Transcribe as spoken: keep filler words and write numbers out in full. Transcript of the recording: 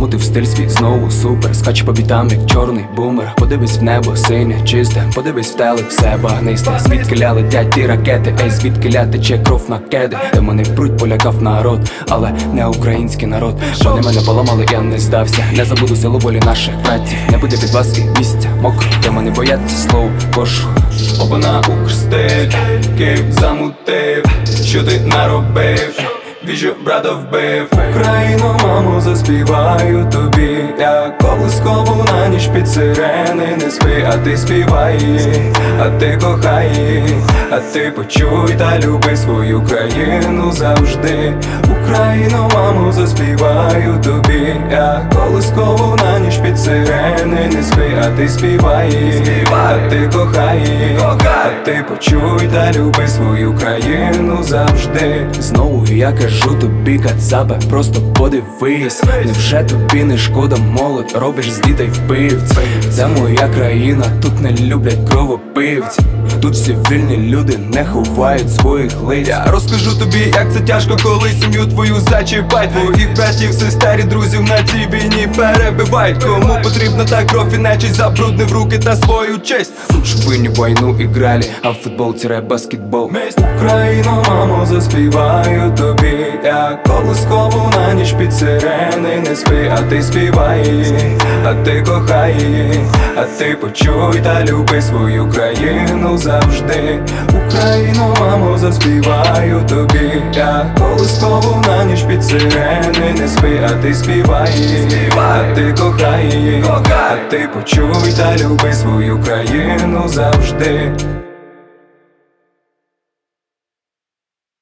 Закрутив стиль свій знову супер. Скаче по бітам, як чорний бумер. Подивись в небо, синє, чисте. Подивись в телек, все багнисте. Звідкиля летять ті ракети, ей, звідкиля тече кров на кеди. Демони пруть, полякав народ, але не український народ. Вони мене поламали, я не здався. Не забуду силу волі наших братів. Не буде від вас і місця мокро. Демони бояться слов кошу. Обана Укрстиль, Київ замутив. Що ти наробив? Віжу, брата вбив. Україно, мамо, заспіваю тобі. Я колискову на ніч під сирени. Не спи, а ти співай її, а ти кохай її, а ти почуй та люби свою країну завжди. Україно, мамо, заспіваю тобі. Я колискову на ніч під сирени. Не спи, а ти співай її, а ти кохай її, а ти почуй та люби свою країну завжди. Знову я кажу тобі, кацапе, просто подивись. Невже тобі не шкода, молодь, робиш з дітей вбивць? Це моя країна, тут не люблять кровопивців. Тут всі вільні люди не ховають своїх лиць. Я розкажу тобі, як це тяжко, коли сім'ю твою зачіпають. Твоїх братів, сестер і друзів на цій війні перебивають. Кому потрібна та кров і нечисть, забруднив руки та свою честь. Щоб ви не війну іграли, а в футбол-баскетбол. Україно, мамо, заспіваю тобі. Я колискову на ніч під сирени. Не спи, а ти співай її, а ти кохай її, а ти почуй та люби свою країну завжди. Україно, мамо, заспіваю тобі. Я колискову на ніч під сирени. Не спи, а ти співай її, а ти кохай її, а ти почуй та люби свою країну завжди.